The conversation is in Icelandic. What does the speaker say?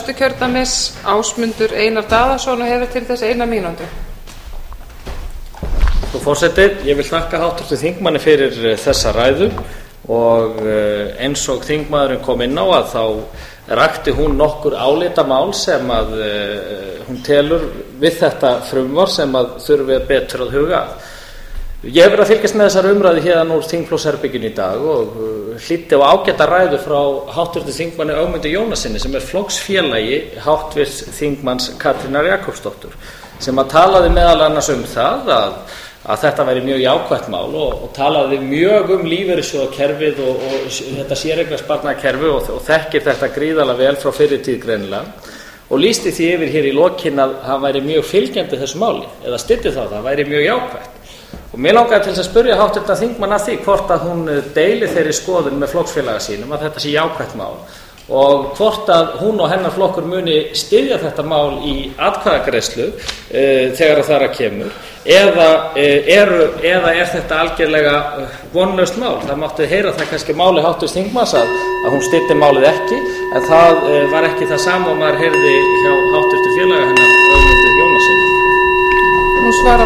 Norðvesturkjördæmis Ásmundur Einar Daðason og hefur til þess 1 mínútu. Frú forseti, ég vil þakka hv. þingmanni fyrir þessa ræðu og eins og þingmaðurinn kom inn á að þá rakti hún nokkur álitamál sem að hún telur við þetta frumvarp sem að þurfi betur að huga að. Ég hef verið að fylgjast með þessari umræðu héðan úr þingflokksherberginu í dag og hlýddi á ágæta ræðu frá hv. þingmanni Ögmundi Jónassyni sem flokksfélagi hv. þingmanns Katrínar Jakobsdóttur sem að talaði meðal annars það að þetta væri mjög jákvætt mál og talaði mjög lífeyrissjóðakerfið og þetta séreignarsparnaðarkerfi og þekkir þetta gríðarlega vel frá fyrri tíð greinilega og lýsti því yfir hér í lokin að hann væri mjög fylgjandi þessu máli eða styddi það væri mjög jákvætt. Og mér langaði til að spyrja hv. þingmann að því hvort að hún deili þeirri skoðun með flokksfélaga sínum að þetta sé jákvætt mál og hvort að hún og hennar flokkur muni styðja þetta mál í atkvæðagreiðslu þegar þar að kemur eða er þetta algjörlega vonlaust mál. Það mátti heyra það kannski máli hv. þingmanns að hún styddi málið ekki en það var ekki það sama og maður heyrði hjá hv. félaga hennar Ögmundi Jónassyni. Hún svarar